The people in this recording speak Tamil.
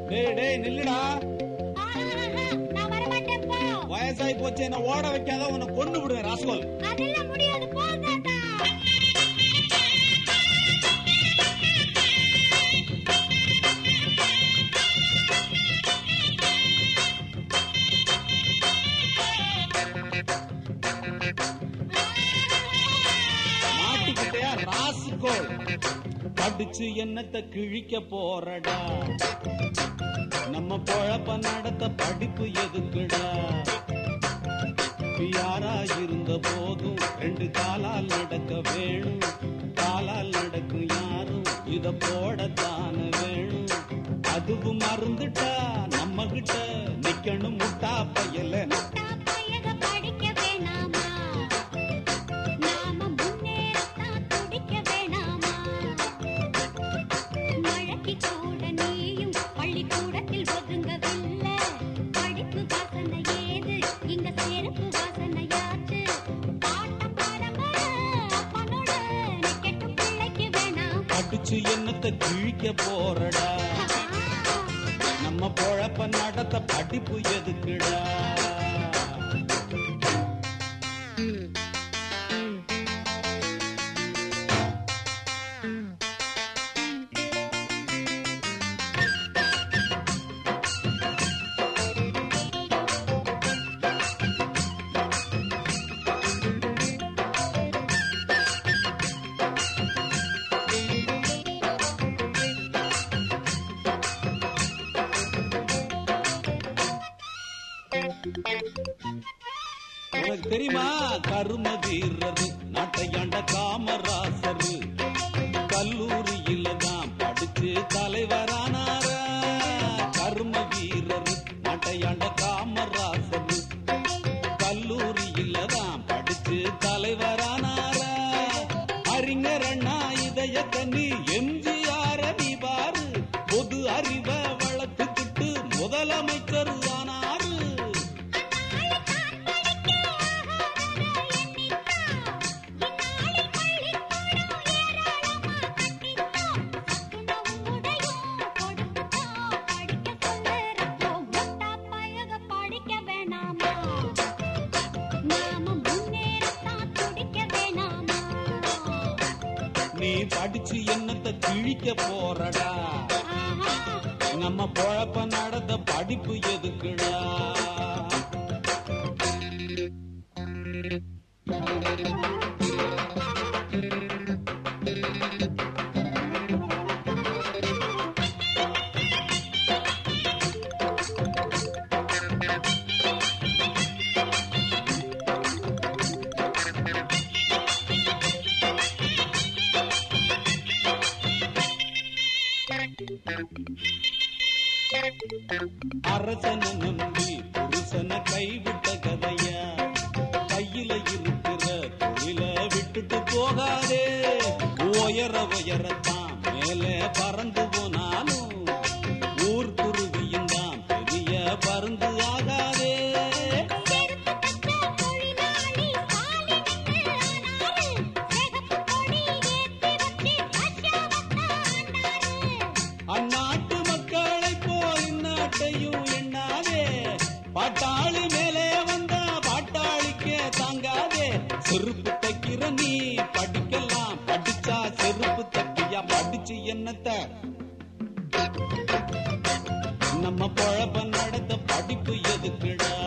டேய் டேய் நில்லுடா. வயசாகி போச்சு, என்ன ஓட வைக்காத, உன்னை கொண்டு விடுவேன் ராஸ்கோல். அதெல்லாம் முடியாது, போ தாத்தா. மாட்டிக்கிட்டே ராஸ்கோல். படிச்சு என்னத்தை கிழிக்க போறடா, நம்ம பொழப்ப நடத்த படிப்பு எதுக்குடா. யாரா இருந்த போதும் ரெண்டு காலால் நடக்க வேணும், காலால் நடக்கும் யாரும் இத போடத்தான வேணும். அதுவும் மறந்துட்டா நம்ம கிட்ட நிக்கணும் முட்டா பயல. படிச்சு என்னத்தை கிழிக்க போறடா, நம்ம பொழப்ப நடத்த படிப்பு எதுக்குடா. உனக்கு தெரியுமா கரும வீரரு நாட்டையாண்ட காமராசரு கல்லூரியில தான் படிச்சு தலைவரானார. கரும வீரரு நாட்டையாண்ட காமராசரு கல்லூரியில தான் படிச்சு தலைவரானார. அறிஞர் அண்ணா இதய கண்ணி எம்ஜிஆர் நீ பாரு, பொது அறிவை வளர்த்துக்கிட்டு முதலமைச்சர் ஆனாரு. நீ படிச்சு என்னத்தை கிழிக்க போறடா, நம்ம பொழப்ப நடந்த படிப்பு எதுக்குடா. அரசனை நம்பி புருஷனை கைவிட்ட கதையா, கையில இருக்கிற தொழில விட்டுட்டு போகாதே. உயர உயரத்தான் மேலே பறந்து போனாலும் ஊர் குருவியும் தான் பெரிய பறந்து ஆகாதே. அந்நாட்டு மக்களை போல் இந்நாட்டையும் எண்ணாதே. பாட்டாளி மேலே வந்தா பாட்டாளிக்கே தாங்காதே. செருப்பு தைக்கிற நீ படிக்கலாம், படிச்சா செருப்பு தைக்கியா. படிச்சு என்னத்த நம்ம பொழப்ப நடத்த படிப்பு எதுக்குடா.